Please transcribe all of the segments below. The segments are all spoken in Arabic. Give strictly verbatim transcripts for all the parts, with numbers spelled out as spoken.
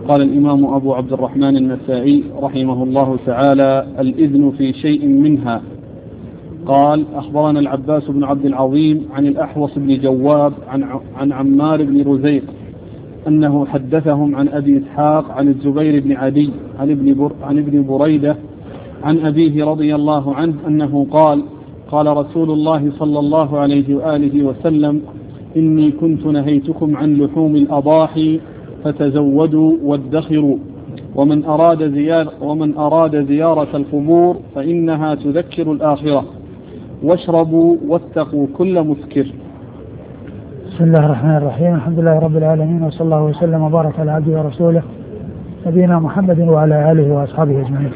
قال الإمام أبو عبد الرحمن النسائي رحمه الله تعالى: الإذن في شيء منها. قال: أخبرنا العباس بن عبد العظيم عن الأحوص بن جواب عن, عن عمار بن رزيق أنه حدثهم عن أبي إسحاق عن الزبير بن عدي عن ابن, بر عن ابن بريدة عن أبيه رضي الله عنه أنه قال: قال رسول الله صلى الله عليه وآله وسلم: إني كنت نهيتكم عن لحوم الأضاحي فتزودوا وادخروا، ومن أراد زيارة, ومن أراد زيارة القبور فإنها تذكر الآخرة، واشربوا واتقوا كل مسكر. بسم الله الرحمن الرحيم. الحمد لله رب العالمين، وصلى الله وسلم وبارك على عبده ورسوله نبينا محمد وعلى آله وأصحابه أجمعين.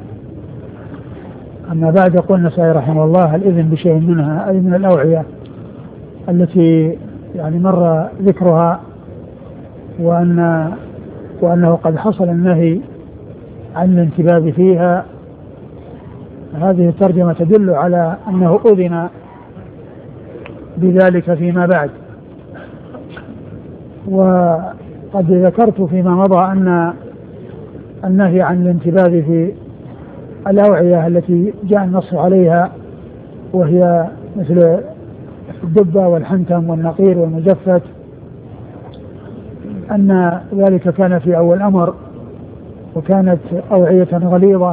أما بعد، يقول النسائي رحمه الله: الإذن بشيء منها، أي من الأوعية التي يعني مر ذكرها، وأن وأنه قد حصل النهي عن الانتباه فيها. هذه الترجمة تدل على أنه أذن بذلك فيما بعد. وقد ذكرت فيما مضى أن النهي عن الانتباه في الأوعية التي جاء النص عليها، وهي مثل الدبة والحنتم والنقير والمجفت، أن ذلك كان في أول أمر، وكانت أوعية غليظة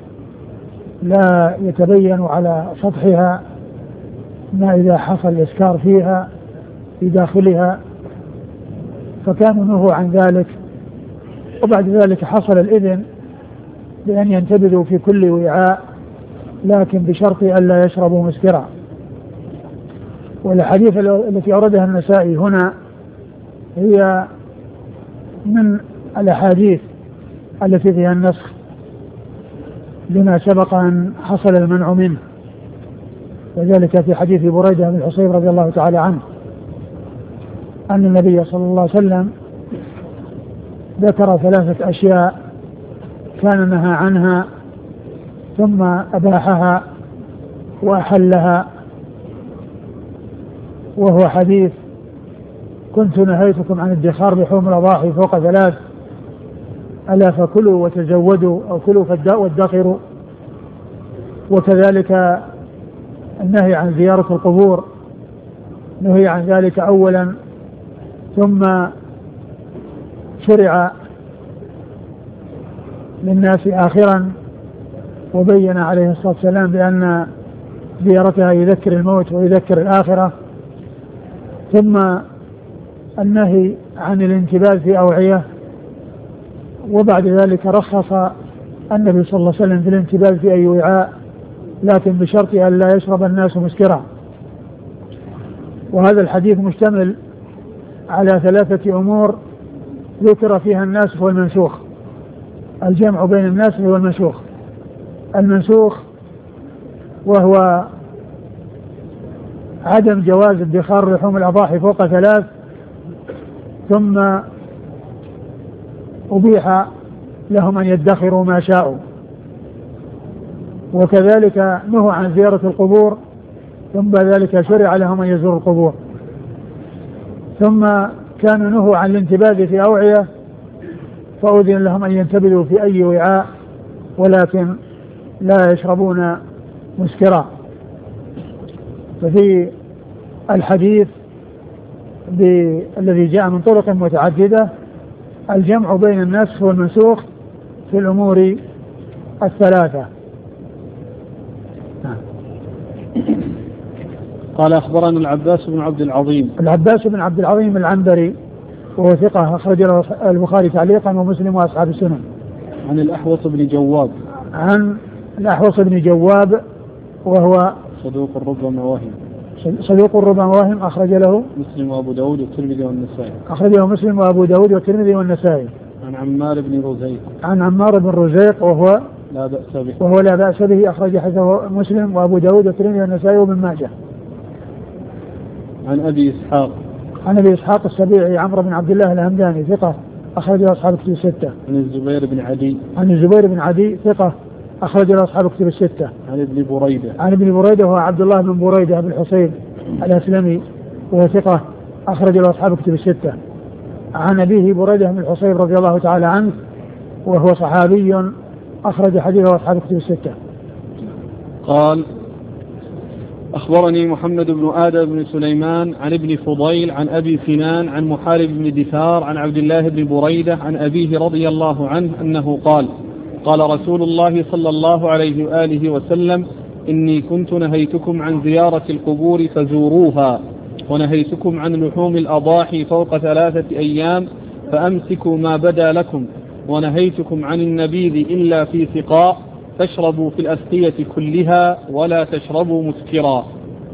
لا يتبين على سطحها ما إذا حصل الإسكار فيها في داخلها، فكانوا نهوا عن ذلك. وبعد ذلك حصل الإذن بأن ينتبذوا في كل وعاء، لكن بشرط أن لا يشربوا مسكرا. والحديث التي أوردها النسائي هنا هي من الأحاديث التي فيها النسخ لما سبق أن حصل المنع منه، وذلك في حديث بريدة بن الحصيب رضي الله تعالى عنه أن النبي صلى الله عليه وسلم ذكر ثلاثة أشياء كان نهى عنها ثم أباحها وأحلها، وهو حديث: كنت نهيتكم عن ادخار لحوم الأضاحي فوق ثلاث، ألا فكلوا وتزودوا، أو كلوا وادخروا. وكذلك النهي عن زيارة القبور، نهي عن ذلك أولا، ثم شرع للناس آخرا، وبين عليه الصلاة والسلام بأن زيارتها يذكر الموت ويذكر الآخرة. ثم النهي عن الانتباه في أوعية، وبعد ذلك رخص النبي صلى الله عليه وسلم في الانتباه في أي وعاء، لكن بشرط أن لا يشرب الناس مسكرا. وهذا الحديث مشتمل على ثلاثة أمور ذكر فيها الناسخ والمنسوخ. الجمع بين الناسخ والمنسوخ: المنسوخ وهو عدم جواز ادخار لحوم الأضاحي فوق ثلاث، ثم أبيح لهم أن يدخروا ما شاءوا. وكذلك نهوا عن زيارة القبور، ثم ذلك شرع لهم أن يزوروا القبور. ثم كانوا نهوا عن الانتباه في أوعية، فأذن لهم أن ينتبذوا في أي وعاء، ولكن لا يشربون مسكرا. ففي الحديث الذي جاء من طرق متعددة الجمع بين الناسخ والمنسوخ في الأمور الثلاثة. قال: أخبرنا العباس بن عبد العظيم. العباس بن عبد العظيم العنبري، وهو ثقة، أخرج له البخاري تعليقا ومسلم وأصحاب السنن. عن الأحوص بن جواب. عن الأحوص بن جواب، وهو صدوق ربما وهم. صدوق ربما وهم، أخرج له مسلم وأبو داود والترمذي والنسائي. أخرجه مسلم وأبو داود والترمذي والنسائي. عن عمار بن رزيق. عن عمار بن رزيق، وهو لا بأس به. وهو لا بأس به، أخرج حديثه مسلم وأبو داود والترمذي والنسائي وابن ماجه. عن أبي إسحاق. عن أبي إسحاق السبيعي عمرو بن عبد الله الهمداني، ثقة، أخرج له أصحاب الكتب الستة. عن الزبير بن عدي. عن الزبير بن عدي، ثقة، أخرج له أصحاب الكتب الستة. عن ابن بريدة. عن ابن بريدة، وهو عبد الله بن بريدة بن الحصيب الأسلمي، وهو ثقة، أخرج له أصحاب الكتب الستة. عن أبيه بريدة بن الحصيب رضي الله تعالى عنه وهو صحابي أخرج حديثه أصحاب الكتب الستة. قال أخبرني محمد بن آدم بن سليمان عن ابن فضيل عن أبي سنان عن محارب بن دثار عن عبد الله بن بريدة عن أبيه رضي الله عنه أنه قال قال رسول الله صلى الله عليه وآله وسلم إني كنت نهيتكم عن زيارة القبور فزوروها ونهيتكم عن لحوم الأضاحي فوق ثلاثة أيام فأمسكوا ما بدا لكم ونهيتكم عن النبيذ إلا في سقاء تشربوا في الأسقية كلها ولا تشربوا مسكرا.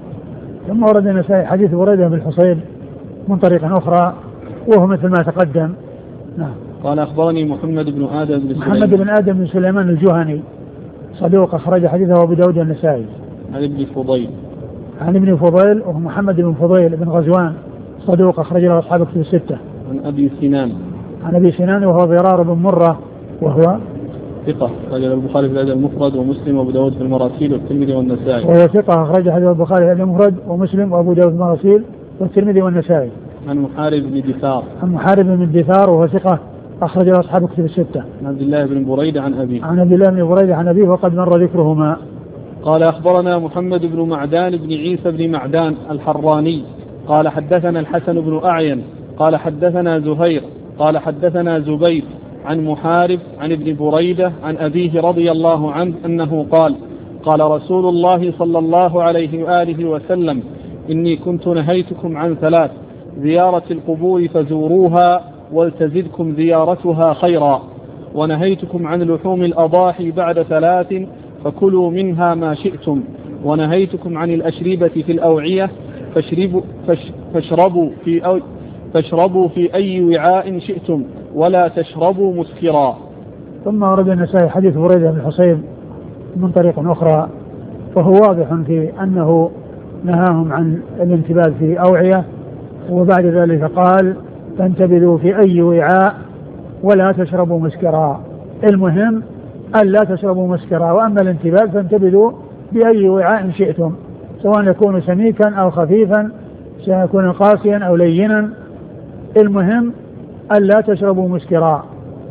ثم ورد النسائي حديث بريدة بن الحصيب من طريق أخرى وهو مثل ما تقدم. نعم. قال أخبرني محمد بن آدم بن سليمان محمد بن آدم بن سليمان الجهني صدوق أخرج حديثه أبو داود النسائي. عن ابن فضيل عن ابن فضيل وهو محمد بن فضيل بن غزوان صدوق أخرج له أصحاب الكتب الستة. عن أبي سنان عن أبي سنان وهو ضرار بن مرة وهو ثقة أخرج البخاري في الأدب المفرد ومسلم وأبو داود في المراسيل والترمذي والنسائي. وهو ثقة أخرج حديث البخاري في الأدب المفرد ومسلم وأبو داود في المراسيل والترمذي والنسائي. عن محارب بن دثار عن محارب بن دثار وهو ثقة أخرج له أصحاب الكتب الستة. عن عبد الله بن بريدة عن أبيه عن عبد الله بن بريدة عن أبيه وقد مر ذكرهما. قال أخبرنا محمد بن معدان بن عيسى بن معدان الحراني قال حدثنا الحسن بن أعين قال حدثنا زهير قال حدثنا زبيد عن محارب عن ابن بريدة عن أبيه رضي الله عنه أنه قال قال رسول الله صلى الله عليه وآله وسلم إني كنت نهيتكم عن ثلاث زيارة القبور فزوروها ولتزدكم زيارتها خيرا ونهيتكم عن لحوم الأضاحي بعد ثلاث فكلوا منها ما شئتم ونهيتكم عن الأشربة في الأوعية فاشربوا, فاشربوا, في, أو فاشربوا في أي وعاء شئتم ولا تشربوا مسكرا. ثم ورد النسائي حديث بريدة بن الحصيب من طريق أخرى فهو واضح في أنه نهاهم عن الانتباه في أوعية وبعد ذلك قال فانتبذوا في أي وعاء ولا تشربوا مسكرا. المهم أن لا تشربوا مسكرا وأما الانتباه فانتبذوا بأي وعاء شئتم سواء يكون سميكا أو خفيفا سواء يكون قاسيا أو لينا المهم أن لا تشربوا مسكرا.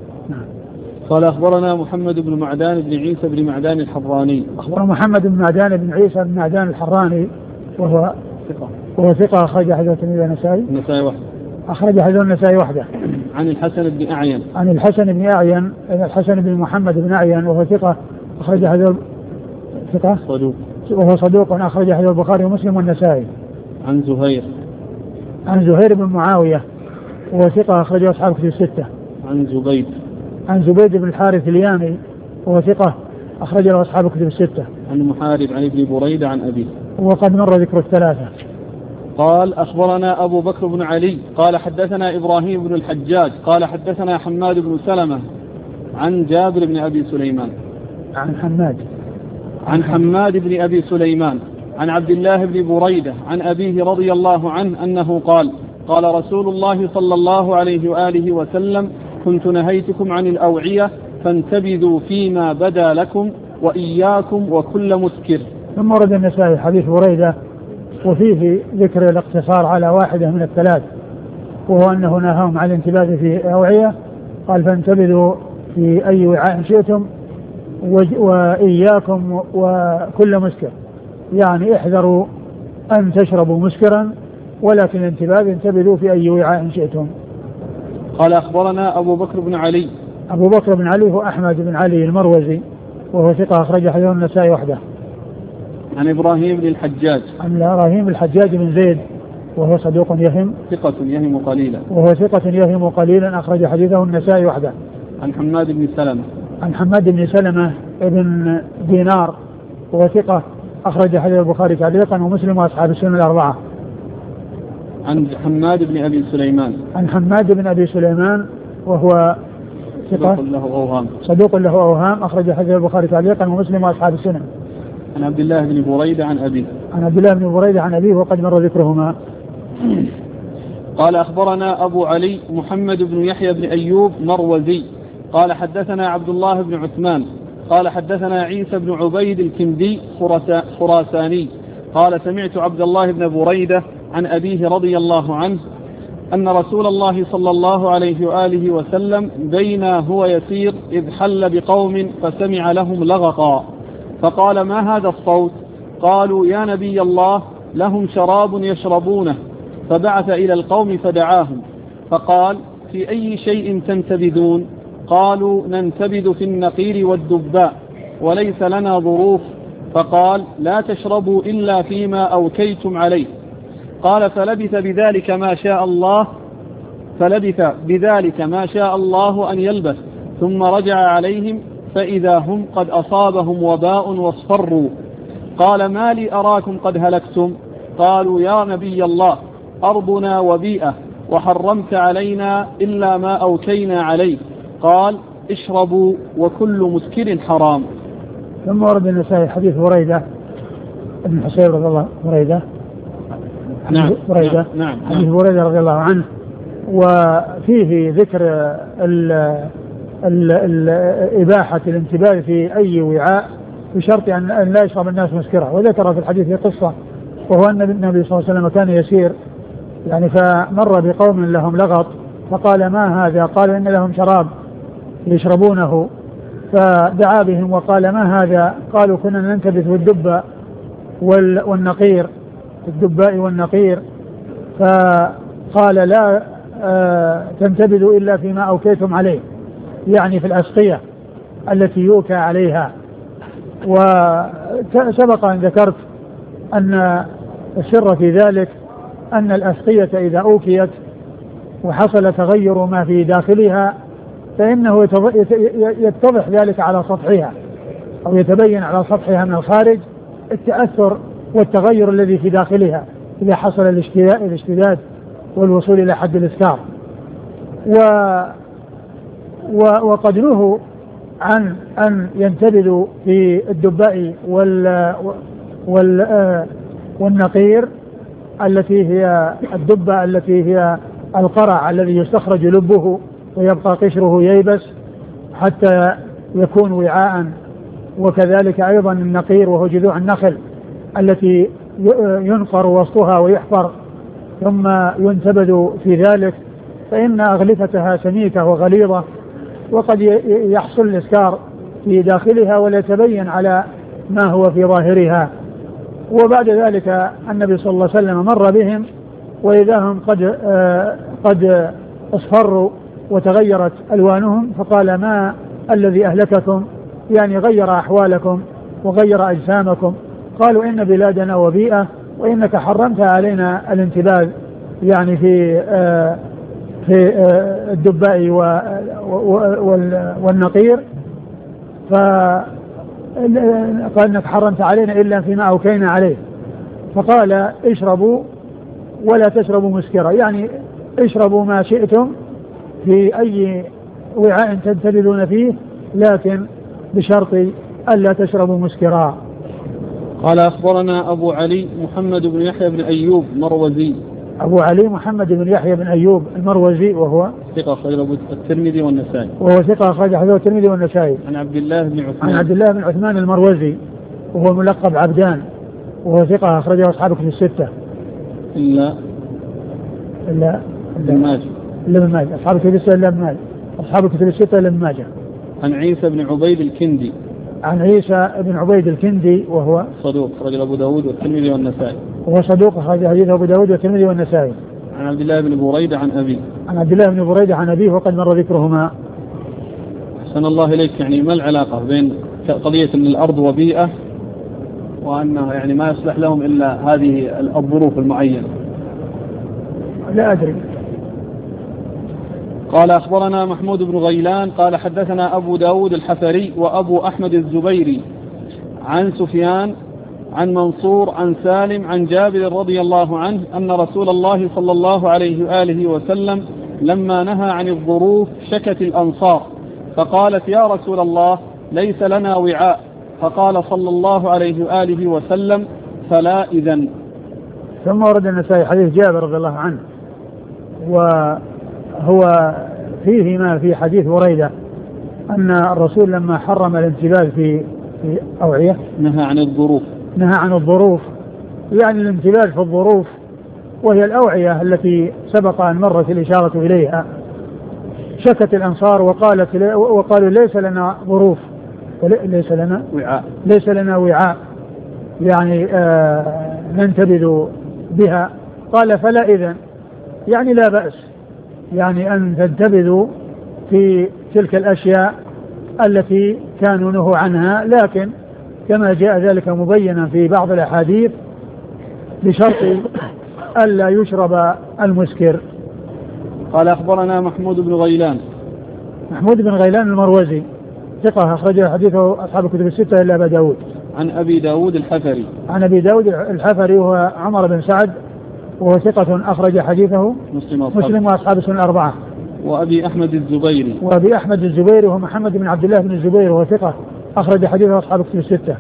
قال أخبرنا محمد بن معدان بن عيسى بن معدان الحراني أخبر محمد بن معدان بن عيسى بن معدان الحراني وهو ثقة وهو ثقة أخرج حديث النسائي النسائي وحده أخرج حديث النسائي وحده. عن الحسن بن أعين عن الحسن بن أعين الحسن بن محمد بن أعين وهو ثقة أخرج حديث ثقة صدوق وهو صدوق أخرج حديث البخاري ومسلم والنسائي. عن زهير عن زهير بن معاوية وهو ثقة أخرج أصحاب الكتب الستة. عن زبيد عن زبيد بن الحارث اليامي وهو ثقة أخرج له أصحاب الكتب الستة. عن محارب عن ابن بريدة عن أبيه وقد مر ذكر الثلاثة. قال أخبرنا أبو بكر بن علي قال حدثنا إبراهيم بن الحجاج قال حدثنا حماد بن سلمة عن جابر بن أبي سليمان عن حماد عن حماد بن أبي سليمان عن عبد الله بن بريدة عن أبيه رضي الله عنه أنه قال قال رسول الله صلى الله عليه وآله وسلم كنت نهيتكم عن الأوعية فانتبذوا فيما بدا لكم وإياكم وكل مسكر. ثم ورد النسائي حديث بريدة وفيه ذكر الاقتصار على واحدة من الثلاث وهو أنه نهاهم عن الانتباه في أوعية قال فانتبذوا في أي وعاء شئتم وإياكم وكل مسكر يعني احذروا أن تشربوا مسكرا ولكن الانتباه انتبذوا في أي وعاء شئتم. قال أخبرنا أبو بكر بن علي أبو بكر بن علي هو أحمد بن علي المروزي وهو ثقة أخرج حديث النسائي وحده. عن إبراهيم بن الحجاج عن إبراهيم الحجاج بن زيد وهو صدوق يهم ثقة يهم قليلا وهو ثقة يهم قليلا أخرج حديثه النسائي وحده. عن حماد بن سلمة عن حماد بن سلمة ابن دينار وهو ثقة أخرج حديث البخاري تعليقا ومسلم وأصحاب السنن الأربعة. عن حماد بن أبي سليمان عن حماد بن أبي سليمان وهو ثقة صدوق له أوهام صدوق له أوهام أخرج حديث البخاري تعليقا ومسلم وأصحاب السنن. عن عبد الله بن بريدة عن أبيه عن عبد الله بن بريدة عن أبيه وقد مر ذكرهما. قال أخبرنا أبو علي محمد بن يحيى بن أيوب مروزي قال حدثنا عبد الله بن عثمان قال حدثنا عيسى بن عبيد الكندي خراساني قال سمعت عبد الله بن بريدة عن أبيه رضي الله عنه أن رسول الله صلى الله عليه وآله وسلم بينا هو يسير إذ حل بقوم فسمع لهم لغقا فقال ما هذا الصوت؟ قالوا يا نبي الله لهم شراب يشربونه. فبعث إلى القوم فدعاهم فقال في أي شيء تنتبذون؟ قالوا ننتبذ في النقير والدباء وليس لنا ظروف. فقال لا تشربوا إلا فيما أوكيتم عليه. قال فلبث بذلك ما شاء الله فلبث بذلك ما شاء الله أن يلبث ثم رجع عليهم فإذا هم قد أصابهم وباء واصفروا. قال ما لي أراكم قد هلكتم؟ قالوا يا نبي الله أرضنا وبيئة وحرمت علينا إلا ما أوكينا عليه. قال اشربوا وكل مسكر حرام. ثم ورد النسائي حديث بريدة ابن حصير رضي الله بريدة نعم بريدة نعم حديث بريدة رضي الله عنه، وفيه ذكر ال ال ال إباحة الانتباه في أي وعاء بشرط أن لا يشرب الناس مسكرة. وذكر في الحديث قصة، وهو أن النبي صلى الله عليه وسلم كان يسير يعني فمر بقوم لهم لغط فقال ما هذا؟ قال إن لهم شراب يشربونه، فدعا بهم وقال ما هذا؟ قالوا كنا ننتبذ بالدباء والنقير الدباء والنقير. فقال لا آه تنتبذوا إلا فيما أوكيتم عليه، يعني في الأسقية التي يوكى عليها. وسبق أن ذكرت أن السر في ذلك أن الأسقية إذا أوكيت وحصل تغير ما في داخلها فإنه يتضح ذلك على سطحها أو يتبين على سطحها من الخارج التأثر والتغير الذي في داخلها إذا حصل الاشتداد والوصول إلى حد الإسكار. و وقد نهوا عن أن ينتبذوا في الدباء وال وال والنقير التي هي الدبة التي هي القرع الذي يستخرج لبه ويبقى قشره ييبس حتى يكون وعاء. وكذلك أيضا النقير وهو جذوع النخل التي ينقر وسطها ويحفر ثم ينتبذ في ذلك، فإن أغلفتها سميكة وغليظة وقد يحصل الإسكار في داخلها ولا يتبين على ما هو في ظاهرها. وبعد ذلك النبي صلى الله عليه وسلم مر بهم وإذا هم قد آه قد اصفروا وتغيرت ألوانهم، فقال ما الذي أهلككم؟ يعني غير أحوالكم وغير أجسامكم. قالوا إن بلادنا وبيئة وإنك حرمت علينا الانتباذ يعني في آه في آه الدباء والنقير، فقال إنك حرمت علينا إلا فيما أوكينا عليه. فقال اشربوا ولا تشربوا مسكرا، يعني اشربوا ما شئتم في أي وعاء تنتبذون فيه لكن بشرط ألا تشربوا مسكرا. قال أخبرنا أبو علي محمد بن يحيى بن أيوب مروزي. أبو علي محمد بن يحيى بن أيوب المروزي وهو ثقة أخرجه الترمذي والنسائي. وهو ثقة أخرجه الترمذي والنسائي. عن عبد الله بن عثمان. عن عبد الله بن عثمان المروزي وهو ملقب عبدان وهو ثقة أخرجه أصحاب الكتب الستة. إلا إلا ابن ماجه. إلا ابن ماجه أصحاب الكتب الستة إلا ابن ماجه أصحاب الكتب الستة إلا ابن ماجه. عن عيسى بن عبيد الكندي. عن عيسى بن عبيد الكندي وهو صدوق أخرجه أبو داود والترمذي والنسائي. وهو صدوق أخرج حديث أبو داود والترمذي والنسائي. عن عبد الله بن بريدة عن أبيه. عن عبد الله بن بريدة عن أبيه وقد مر ذكرهما. أحسن الله إليك، يعني ما العلاقة بين قضية أن الأرض وبيئة وأنه يعني ما يصلح لهم إلا هذه الظروف المعينة؟ لا أدري. قال أخبرنا محمود بن غيلان قال حدثنا أبو داود الحفري وأبو أحمد الزبيري عن سفيان عن منصور عن سالم عن جابر رضي الله عنه أن رسول الله صلى الله عليه وآله وسلم لما نهى عن الظروف شكت الأنصار فقالت يا رسول الله ليس لنا وعاء، فقال صلى الله عليه وآله وسلم فلا إذن. ثم ورد النسائي حديث جابر رضي الله عنه وهو فيه ما في حديث بريدة أن الرسول لما حرم الانتباذ في في أوعية نهى عن الظروف نهى عن الظروف يعني الانتباذ في الظروف وهي الأوعية التي سبق أن مرت الإشارة إليها. شكت الأنصار وقالت وقالوا ليس لنا ظروف، ليس لنا وعاء ليس لنا وعاء يعني آه ننتبذ بها. قال فلا إذن، يعني لا بأس يعني أن تنتبذوا في تلك الأشياء التي كانوا نهوا عنها، لكن كما جاء ذلك مبينا في بعض الأحاديث بشرط ألا يشرب المسكر. قال أخبرنا محمود بن غيلان. محمود بن غيلان المروزي ثقة أخرج حديثه أصحاب الكتب الستة إلا أبا داود. عن أبي داود الحفري. عن أبي داود الحفري وهو عمر بن سعد وهو ثقة أخرج حديثه مسلم, مسلم وأصحاب السنن الأربعة. وأبي أحمد الزبيري. وأبي أحمد الزبيري وهو محمد بن عبد الله بن الزبير وهو ثقة أخرج حديثه أصحاب الكتب الستة.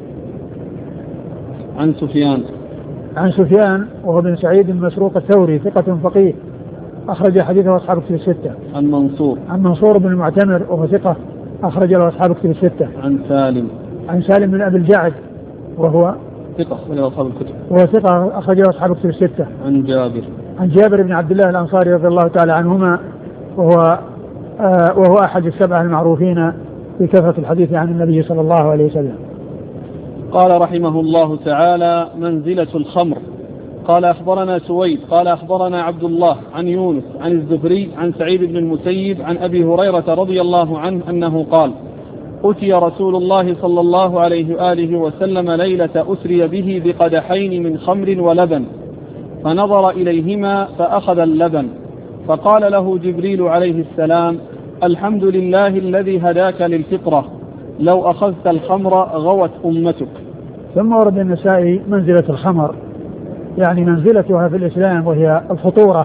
عن سفيان. عن سفيان وهو بن سعيد المسروق الثوري ثقة فقيه أخرج حديثه أصحاب الكتب الستة. عن منصور. عن منصور بن المعتمر وهو ثقة أخرج له أصحاب الكتب الستة. عن سالم. عن سالم بن أبي الجعد وهو ثقة أخرج له أصحاب الكتب. وهو ثقة أخرج له أصحاب الكتب الستة. عن جابر. عن جابر بن عبد الله الأنصاري رضي الله تعالى عنهما وهو آه وهو أحد السبعة المعروفين بكثرة الحديث عن النبي صلى الله عليه وسلم. قال رحمه الله تعالى: منزلة الخمر. قال أخبرنا سويد قال أخبرنا عبد الله عن يونس عن الزهري عن سعيد بن المسيب عن أبي هريرة رضي الله عنه أنه قال: أتي رسول الله صلى الله عليه وآله وسلم ليلة أسري به بقدحين من خمر ولبن، فنظر إليهما فأخذ اللبن، فقال له جبريل عليه السلام: الحمد لله الذي هداك للفطرة، لو أخذت الخمر غوت أمتك. ثم ورد النسائي منزلة الخمر، يعني منزلتها في الإسلام وهي الخطورة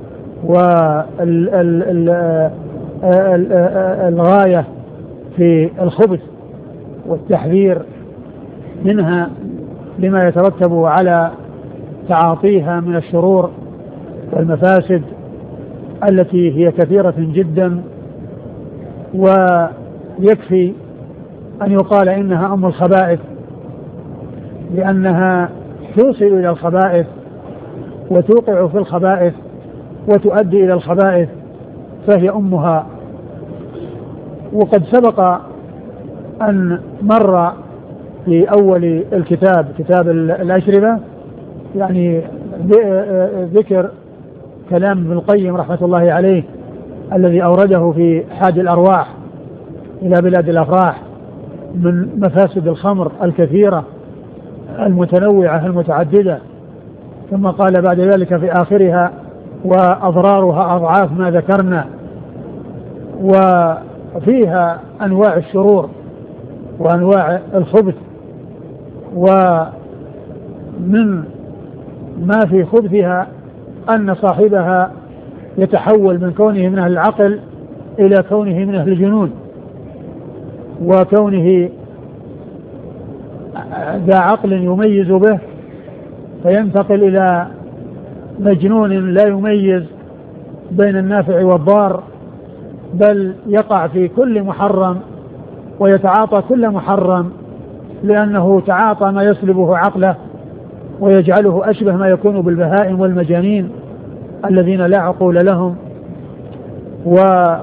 والغاية في الخبث والتحذير منها لما يترتب على تعاطيها من الشرور والمفاسد التي هي كثيرة جدا. ويكفي أن يقال إنها أم الخبائث، لأنها توصل إلى الخبائث وتوقع في الخبائث وتؤدي إلى الخبائث، فهي أمها. وقد سبق أن مر في أول الكتاب كتاب الأشربة يعني ذكر كلام ابن القيم رحمة الله عليه الذي أورده في حاد الأرواح إلى بلاد الأفراح من مفاسد الخمر الكثيرة المتنوعة المتعددة، ثم قال بعد ذلك في آخرها: وأضرارها أضعاف ما ذكرنا، وفيها أنواع الشرور وأنواع الخبث. ومن ما في خبثها أن صاحبها يتحول من كونه من أهل العقل إلى كونه من أهل الجنون، وكونه ذا عقل يميز به فينتقل إلى مجنون لا يميز بين النافع والضار، بل يقع في كل محرم ويتعاطى كل محرم، لأنه تعاطى ما يسلبه عقله ويجعله أشبه ما يكون بالبهائم والمجانين الذين لا عقول لهم. و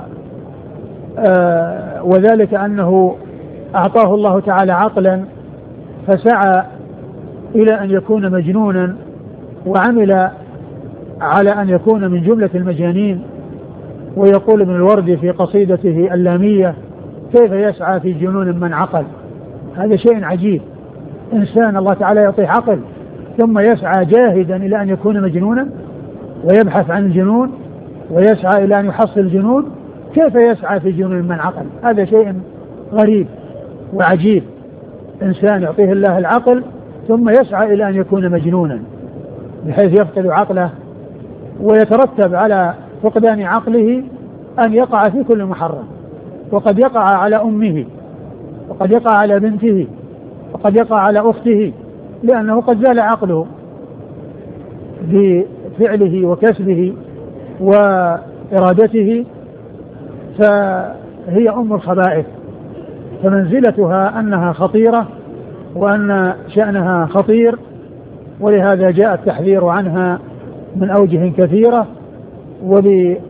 آه وذلك أنه أعطاه الله تعالى عقلا فسعى إلى أن يكون مجنونا، وعمل على أن يكون من جملة المجانين. ويقول ابن الوردي في قصيدته اللامية: كيف يسعى في جنون من عقل؟ هذا شيء عجيب، إنسان الله تعالى يعطيه عقل ثم يسعى جاهدا إلى أن يكون مجنونا ويبحث عن الجنون ويسعى إلى أن يحصل الجنون. كيف يسعى في جنون من عقل؟ هذا شيء غريب وعجيب، إنسان يعطيه الله العقل ثم يسعى إلى أن يكون مجنونا بحيث يفقد عقله، ويترتب على فقدان عقله أن يقع في كل محرم، وقد يقع على أمه، وقد يقع على بنته، وقد يقع على أخته، لأنه قد زال عقله بفعله وكسبه وإرادته، فهي أم الخبائث. فمنزلتها أنها خطيرة وأن شأنها خطير، ولهذا جاء التحذير عنها من أوجه كثيرة وبعبارات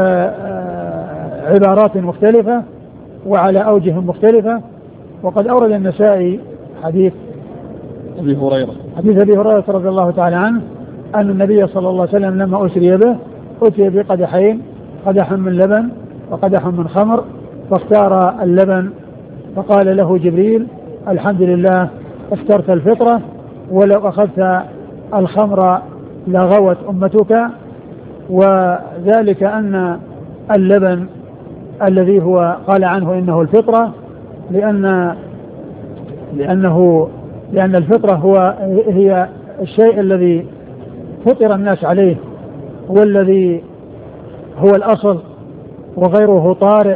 مختلفة وعلى أوجه مختلفة. وقد أورد النسائي حديث أبي هريرة حديث أبي هريرة رضي الله تعالى عنه أن النبي صلى الله عليه وسلم لما أسري به أتي بقدحين، قدح من لبن وقدح من خمر، فاختار اللبن فقال له جبريل: الحمد لله اخترت الفطرة، ولو أخذت الخمر لغوت أمتك. وذلك أن اللبن الذي هو قال عنه إنه الفطرة لأن لأنه لأن الفطرة هو هي الشيء الذي فطر الناس عليه والذي هو الأصل وغيره طارئ.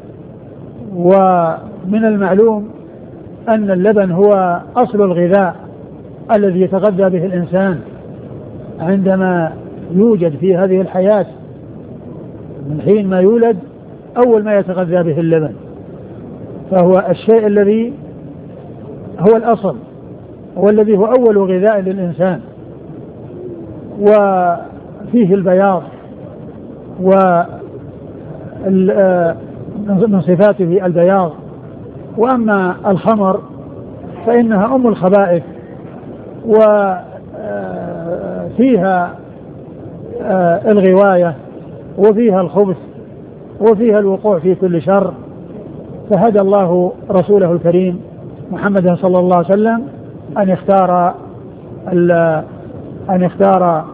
ومن المعلوم أن اللبن هو أصل الغذاء الذي يتغذى به الإنسان عندما يوجد في هذه الحياة. من حين ما يولد أول ما يتغذى به اللبن، فهو الشيء الذي هو الأصل والذي هو أول غذاء للإنسان، وفيه البياض ومن صفاته البياض. وأما الخمر فإنها أم الخبائث وفيها الغواية وفيها الخبث وفيها الوقوع في كل شر. فهدى الله رسوله الكريم محمدا صلى الله عليه وسلم أن يختار أن يختار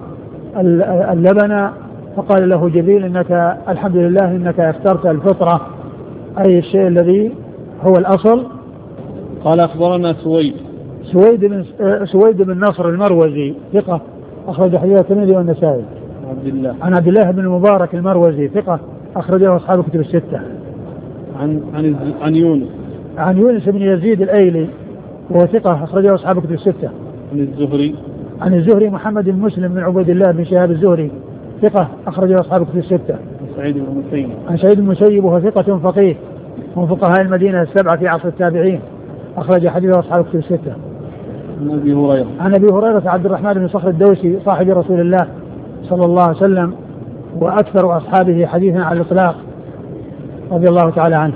اللبن، فقال له جبريل: إنك الحمد لله إنك اخترت الفطرة، أي الشيء الذي هو الأصل. قال أخبرنا سويد سويد بن سويد بن نصر المروزي ثقة أخرج حديث الترمذي والنسائي. عبد الله عن عبد الله بن المبارك المروزي ثقة أخرجه أصحاب كتب الستة. عن عن عن يونس عن يونس بن يزيد الأيلي وهو ثقة أخرجه أصحاب كتب الستة. عن الزهري عن الزهري محمد بن مسلم بن عبيد الله بن شهاب الزهري ثقة أخرجه أصحاب كتب الستة. عن سعيد بن المسيب عن سعيد بن المسيب وهو ثقة فقيه من فقهاء المدينة السبعة في عصر التابعين أخرج حديثه أصحاب كتب الستة. عن أبي هريرة عن أبي هريرة عبد الرحمن بن صخر الدوسي صاحب رسول الله صلى الله عليه وسلم وأكثر أصحابه حديثا على الإطلاق رضي الله تعالى عنه.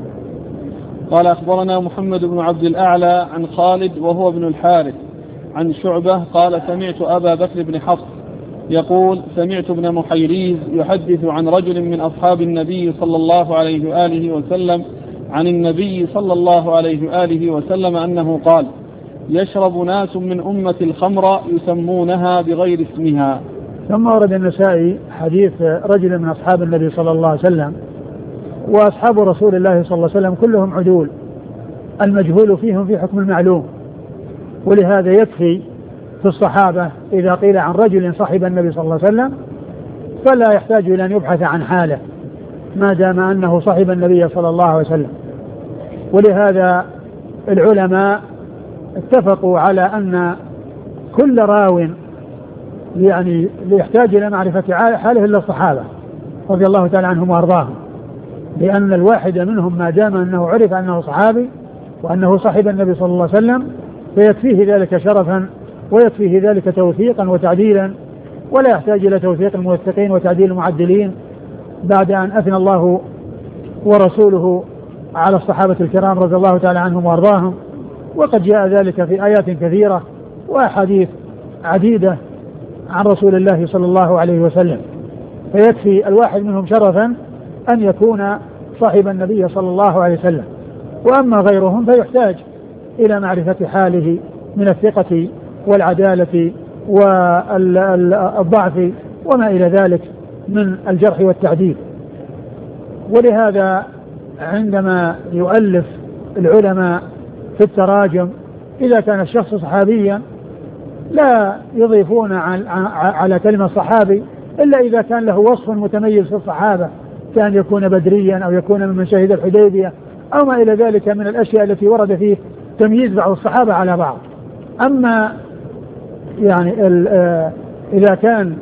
قال أخبرنا محمد بن عبد الأعلى عن خالد وهو ابن الحارث عن شعبة قال: سمعت أبا بكر بن حفص يقول: سمعت ابن محيريز يحدث عن رجل من أصحاب النبي صلى الله عليه وآله وسلم عن النبي صلى الله عليه وآله وسلم أنه قال: يشرب ناس من أمة الخمر يسمونها بغير اسمها. ثم ورد النسائي حديث رجل من أصحاب النبي صلى الله عليه وسلم، وأصحاب رسول الله صلى الله عليه وسلم كلهم عدول، المجهول فيهم في حكم المعلوم، ولهذا يكفي في الصحابة إذا قيل عن رجل صاحب النبي صلى الله عليه وسلم فلا يحتاج إلى أن يبحث عن حاله ما دام أنه صاحب النبي صلى الله عليه وسلم. ولهذا العلماء اتفقوا على أن كل راو يعني يحتاج إلى معرفة حاله إلا الصحابة رضي الله تعالى عنهم وأرضاهم، لأن الواحد منهم ما دام أنه عرف أنه صحابي وأنه صاحب النبي صلى الله عليه وسلم فيكفيه ذلك شرفا ويكفيه ذلك توثيقا وتعديلا، ولا يحتاج إلى توثيق الموثقين وتعديل المعدلين بعد أن أثنى الله ورسوله على الصحابة الكرام رضي الله تعالى عنهم وأرضاهم. وقد جاء ذلك في آيات كثيرة وأحاديث عديدة عن رسول الله صلى الله عليه وسلم، فيكفي الواحد منهم شرفا أن يكون صاحب النبي صلى الله عليه وسلم. وأما غيرهم فيحتاج إلى معرفة حاله من الثقة والعدالة والضعف وما إلى ذلك من الجرح والتعديل. ولهذا عندما يؤلف العلماء في التراجم إذا كان الشخص صحابيا لا يضيفون على كلمة صحابي إلا إذا كان له وصف متميز في الصحابة، كان يكون بدريا أو يكون ممن شهد الحديبية أو ما إلى ذلك من الأشياء التي ورد فيه تمييز بعض الصحابة على بعض. أما يعني إذا كان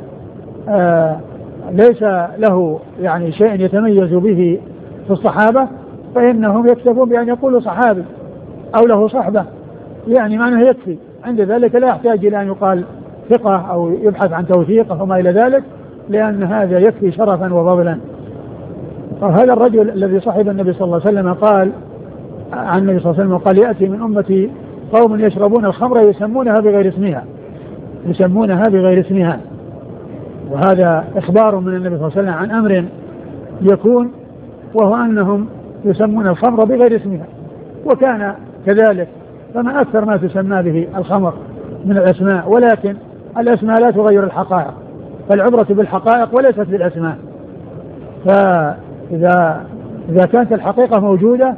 ليس له يعني شيء يتميز به في الصحابة فإنهم يكتفون بأن يقولوا صحابي أو له صحبة، يعني معناه يكفي، عند ذلك لا يحتاج إلى أن يقال ثقة أو يبحث عن توثيقه وما إلى ذلك، لأن هذا يكفي شرفا وفضلا. فهذا الرجل الذي صحب النبي صلى الله عليه وسلم قال عن النبي صلى الله عليه وسلم قال يأتي من أمتي قوم يشربون الخمر يسمونها بغير اسمها يسمونها بغير اسمها وهذا إخبار من النبي صلى الله عليه وسلم عن أمر يكون، وهو أنهم يسمون الخمر بغير اسمها، وكان كذلك. فما أكثر ما تسمى به الخمر من الأسماء، ولكن الأسماء لا تغير الحقائق، فالعبرة بالحقائق وليست بالأسماء. فإذا إذا كانت الحقيقة موجودة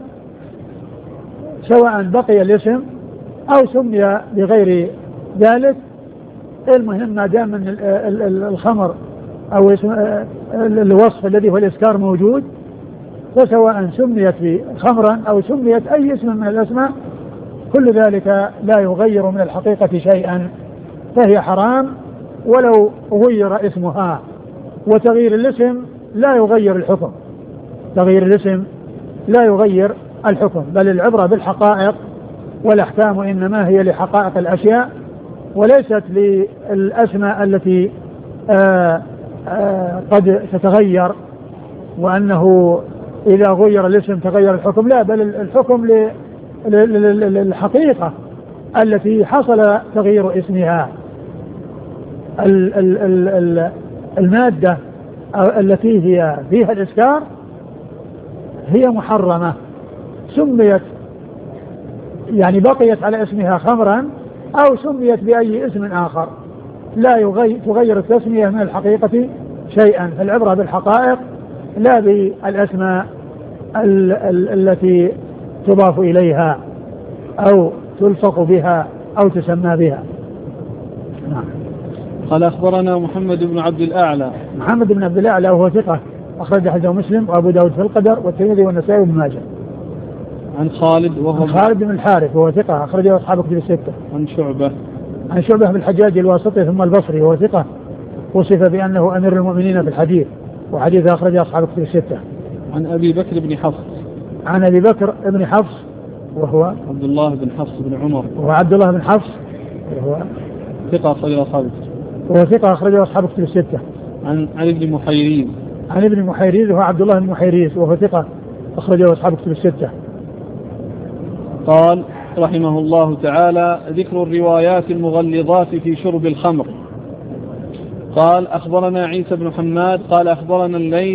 سواء بقي الاسم أو سمي بغير ذلك، المهم ما دام من الخمر أو الوصف الذي هو الإسكار موجود، فسواء سميت خمرا أو سميت أي اسم من الأسماء كل ذلك لا يغير من الحقيقة شيئا، فهي حرام ولو غير اسمها. وتغيير الاسم لا يغير الحكم، تغيير الاسم لا يغير الحكم، بل العبرة بالحقائق، والأحكام إنما هي لحقائق الأشياء وليست للأسماء التي آآ آآ قد تتغير، وأنه إذا غير الاسم تغير الحكم، لا، بل الحكم للحقيقة التي حصل تغيير اسمها. المادة التي هي فيها الإسكار هي محرمة، سميت يعني بقيت على اسمها خمرا أو سميت بأي اسم آخر، لا يغير تغير التسمية من الحقيقة شيئا، فالعبرة بالحقائق لا بالأسماء ال- ال- التي تضاف إليها أو تلصق بها أو تسمى بها. نعم. قال أخبرنا محمد بن عبد الأعلى. محمد بن عبد الأعلى وهو ثقة أخرج حديثه مسلم وأبو داود في القدر والترمذي والنسائي وابن ماجه. عن خالد وهو خالد بن الحارث وهو ثقة أخرجه أصحاب كتب الستة. عن شعبة عن شعبة بن الحجاج الواسطي ثم البصري وهو ثقة وصف بأنه أمير المؤمنين في الحديث وحديث أخرجه أصحاب كتب الستة. عن أبي بكر بن حفص. عن أبي بكر بن حفص وهو عبد الله بن حفص بن عمر وهو عبد الله بن حفص وهو ثقة أخرجه أصحاب وهو ثقة أخرجه أصحاب كتب الستة. عن عن ابن محيريز. عن ابن محيريز وهو عبد الله بن محيريز وهو ثقة أخرجه أصحاب كتب الستة. قال رحمه الله تعالى: ذكر الروايات المغلظات في شرب الخمر. قال أخبرنا عيسى بن حماد قال أخبرنا الليث،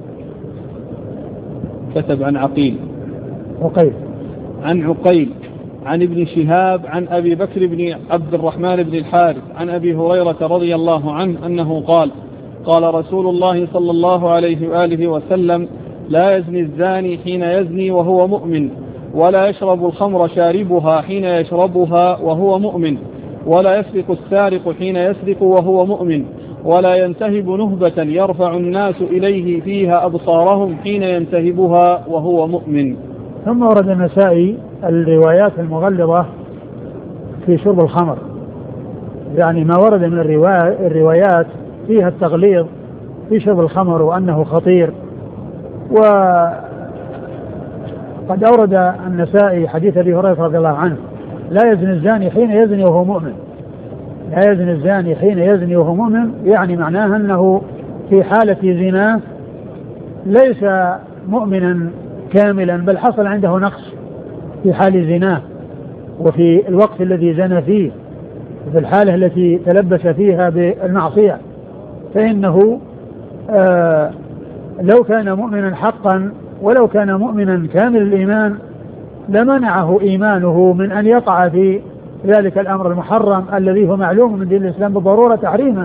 كتب عن عقيل عقيل عن عقيل عن ابن شهاب عن أبي بكر بن عبد الرحمن بن الحارث عن أبي هريرة رضي الله عنه أنه قال: قال رسول الله صلى الله عليه وآله وسلم: لا يزني الزاني حين يزني وهو مؤمن، ولا يشرب الخمر شاربها حين يشربها وهو مؤمن، ولا يسرق السارق حين يسرق وهو مؤمن، ولا ينتهب نهبة يرفع الناس إليه فيها أبصارهم حين ينتهبها وهو مؤمن. ثم ورد النسائي الروايات المغلظة في شرب الخمر، يعني ما ورد من الروايات فيها التغليظ في شرب الخمر وأنه خطير. وقد أورد النسائي حديث أبي هريرة رضي الله عنه: لا يزني الزاني حين يزني وهو مؤمن. لا يزني الزاني حين يزني وهو مؤمن، يعني معناها أنه في حالة زناه ليس مؤمنا كاملا، بل حصل عنده نقص في حال زناه وفي الوقت الذي زنى فيه، في الحالة التي تلبس فيها بالمعصية، فإنه آه لو كان مؤمنا حقا ولو كان مؤمنا كامل الإيمان لمنعه إيمانه من أن يقع في ذلك الأمر المحرم الذي هو معلوم من دين الإسلام بالضرورة تحريما.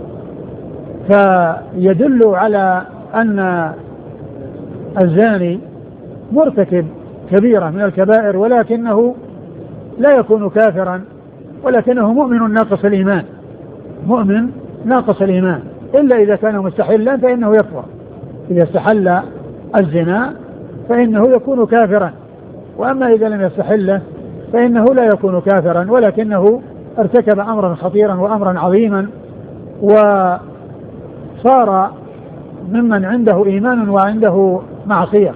فيدل على أن الزاني مرتكب كبيرة من الكبائر، ولكنه لا يكون كافرا، ولكنه مؤمن ناقص الإيمان، مؤمن ناقص الإيمان، إلا إذا كان مستحلا فإنه يكفر. إذا استحل الزنا فإنه يكون كافرا، وأما إذا لم يستحله فإنه لا يكون كافرا، ولكنه ارتكب أمرا خطيرا وأمرا عظيما وصار ممن عنده إيمان وعنده معصية.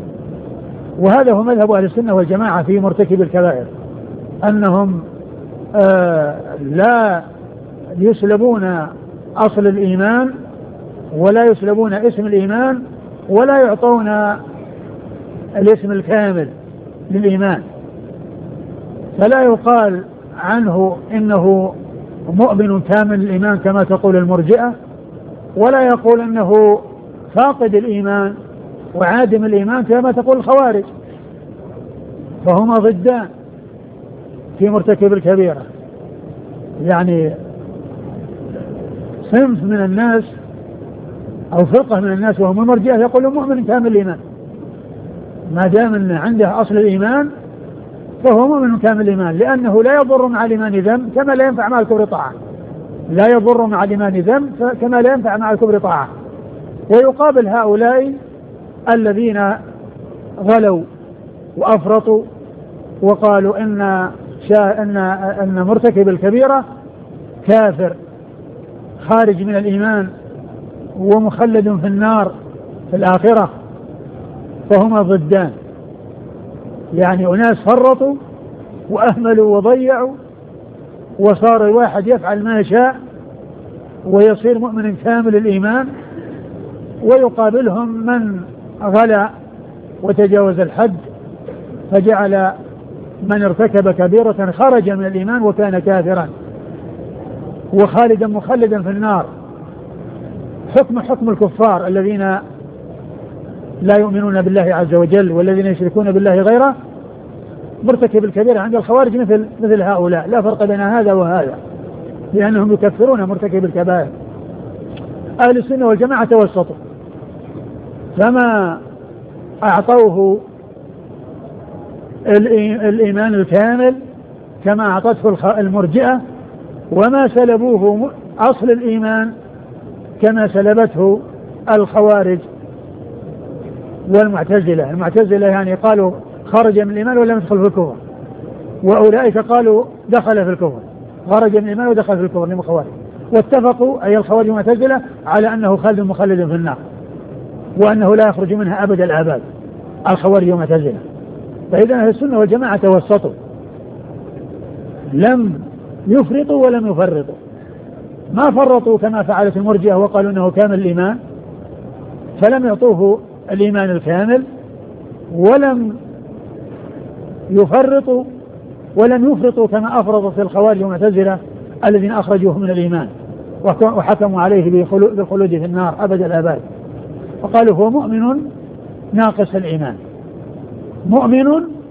وهذا هو مذهب أهل السنة والجماعة في مرتكب الكبائر، أنهم آه لا يسلبون أصل الإيمان ولا يسلبون اسم الإيمان ولا يعطون الاسم الكامل للإيمان، فلا يقال عنه إنه مؤمن كامل الإيمان كما تقول المرجئة، ولا يقول إنه فاقد الإيمان وعادم الإيمان كما تقول الخوارج، فهما ضدان في مرتكب الكبيرة. يعني صنف من الناس أو فرقة من الناس وهم المرجئة يقولون مؤمن كامل الإيمان، ما دام أن عنده أصل الإيمان فهو مؤمن كامل الإيمان، لأنه لا يضر مع الإيمان ذنب كما لا ينفع مع الكفر طاعة، لا يضر مع الإيمان ذنب كما لا ينفع مع الكفر طاعة. ويقابل هؤلاء الذين غلوا وأفرطوا وقالوا إن شا إن أن مرتكب الكبيرة كافر خارج من الإيمان ومخلد في النار في الآخرة، فهما ضدان، يعني أناس فرطوا وأهملوا وضيعوا وصار الواحد يفعل ما يشاء ويصير مؤمن كامل الإيمان، ويقابلهم من غلا وتجاوز الحد فجعل من ارتكب كبيرة خرج من الإيمان وكان كافرا وخالدا مخلدا في النار، حكم حكم الكفار الذين لا يؤمنون بالله عز وجل والذين يشركون بالله غيره. مرتكب الكبيرة عند الخوارج مثل مثل هؤلاء، لا فرق بين هذا وهذا، لأنهم يكفرون مرتكب الكبائر. أهل السنة والجماعة توسطوا، فما أعطوه الإيمان الكامل كما أعطته المرجئة، وما سلبوه أصل الإيمان كما سلبته الخوارج والمعتزلة. المعتزلة يعني قالوا خرج من الإيمان ولم يدخل في الكفر، وأولئك قالوا دخل في الكفر، خرج من الإيمان ودخل في الكفر، لهم خوارج. واتفقوا أي الخوارج والمعتزلة على أنه خالد مخلد في النار وأنه لا يخرج منها أبد الآباد، الخوارج والمعتزلة. فإذا أهل السنة والجماعة توسطوا، لم يفرطوا ولم يفرطوا، ما فرطوا كما فعلت المرجئة وقالوا أنه كامل الإيمان فلم يعطوه الإيمان الكامل، ولم يفرطوا ولم يفرطوا كما أفرطت الخوارج والمعتزلة الذين أخرجوه من الإيمان وحكموا عليه بالخلود في النار أبد الآباد، وقالوا هو مؤمن ناقص الإيمان، مؤمن.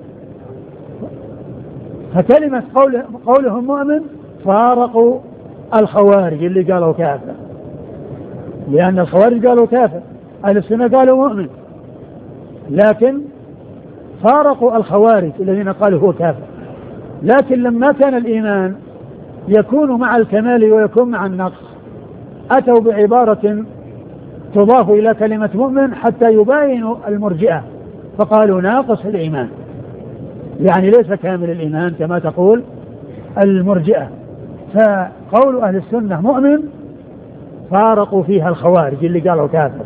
فكلمة قول قولهم مؤمن فارقوا الخوارج اللي قالوا كافر، لأن الخوارج قالوا كافر، أهل السنة قالوا مؤمن، لكن فارقوا الخوارج الذين قالوا هو كافر. لكن لما كان الإيمان يكون مع الكمال ويكون مع النقص أتوا بعبارة تضاف إلى كلمة مؤمن حتى يباينوا المرجئة، فقالوا ناقص الإيمان، يعني ليس كامل الإيمان كما تقول المرجئة. فقول أهل السنة مؤمن فارقوا فيها الخوارج اللي قالوا كافر،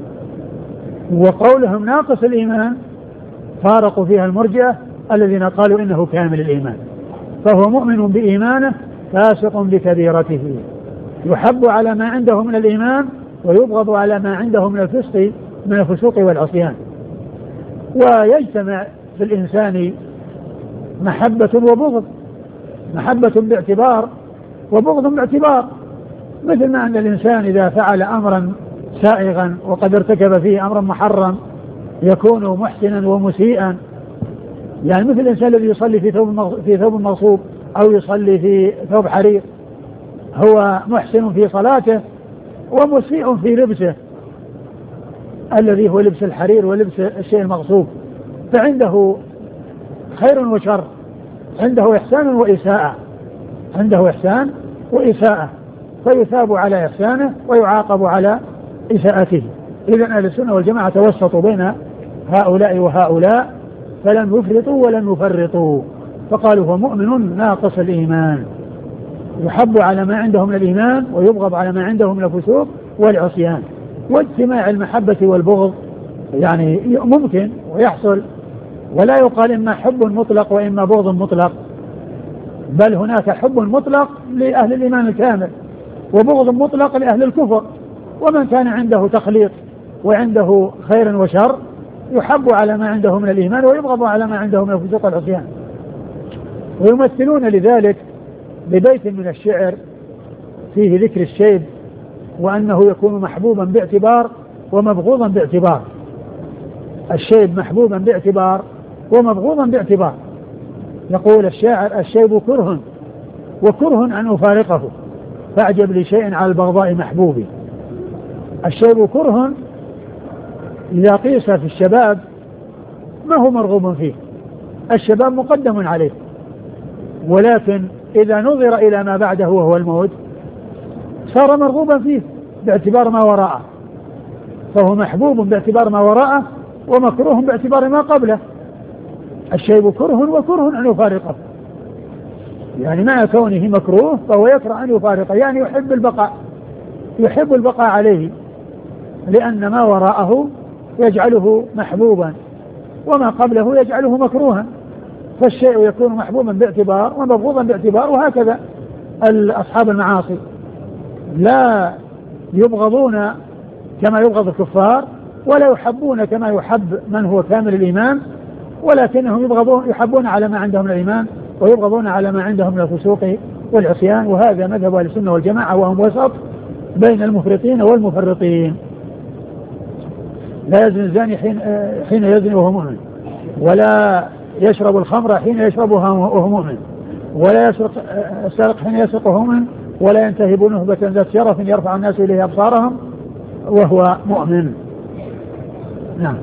وقولهم ناقص الإيمان فارقوا فيها المرجئة الذين قالوا إنه كامل الإيمان. فهو مؤمن بإيمانه فاسق بكبيرته، يحب على ما عنده من الإيمان ويبغض على ما عنده من الفسق من الفسوق والعصيان. ويجتمع في الإنسان محبة وبغض، محبة باعتبار وبغض باعتبار، مثل ما أن الإنسان إذا فعل أمرا سائغا وقد ارتكب فيه أمرا محرم يكون محسنا ومسيئا، يعني مثل الإنسان الذي يصلي في ثوب في ثوب مغصوب أو يصلي في ثوب حرير، هو محسن في صلاته ومسيء في لبسه الذي هو لبس الحرير ولبس الشيء المغصوب، فعنده خير وشر، عنده إحسان وإساءة، عنده إحسان وإساءة، فيثاب على إحسانه ويعاقب على إساءته. إذن أهل السنة والجماعة توسطوا بين هؤلاء وهؤلاء، فلم يفرطوا ولم يفرطوا، فقالوا هو مؤمن ناقص الإيمان، يحب على ما عنده من الإيمان ويبغض على ما عنده من الفسوق والعصيان. واجتماع المحبة والبغض يعني ممكن ويحصل، ولا يقال إما حب مطلق وإما بغض مطلق، بل هناك حب مطلق لأهل الإيمان الكامل وبغض مطلق لأهل الكفر، ومن كان عنده تخليط وعنده خير وشر يحب على ما عنده من الإيمان ويبغض على ما عنده من الفسوق والعصيان. ويمثلون لذلك ببيت من الشعر فيه ذكر الشيب وأنه يكون محبوبا باعتبار ومبغوضا باعتبار. الشيب محبوبا باعتبار ومبغوضا باعتبار. يقول الشاعر: الشيب كره وكره أن أفارقه، فأعجب لشيء على البغضاء محبوبي. الشيب كره إذا قيس في الشباب ما هو مرغوب فيه، الشباب مقدم عليه، ولكن إذا نظر إلى ما بعده وهو الموت صار مرغوبا فيه باعتبار ما وراءه، فهو محبوب باعتبار ما وراءه ومكروه باعتبار ما قبله. الشيب كره وكره أن يفارقه، يعني مع كونه مكروه فهو يكره أن يفارقه، يعني يحب البقاء يحب البقاء عليه، لأن ما وراءه يجعله محبوبا وما قبله يجعله مكروها، فالشيء يكون محبوبا باعتبار ومبغوضا باعتبار. وهكذا أصحاب المعاصي لا يبغضون كما يبغض الكفار ولا يحبون كما يحب من هو كامل الإيمان، ولكنهم يبغضون يحبون على ما عندهم من الإيمان ويبغضون على ما عندهم من الفسوق والعصيان. وهذا مذهب أهل السنة والجماعة، وهم وسط بين المفرطين والمفرطين. لا يزني الزاني حين, حين يزني وهو مؤمن، ولا يشرب الخمر حين يشربها وهو مؤمن، ولا يسرق السارق حين يسرق وهو مؤمن، ولا ينتهب نهبة ذات شرف يرفع الناس إليه أبصارهم وهو مؤمن. نعم.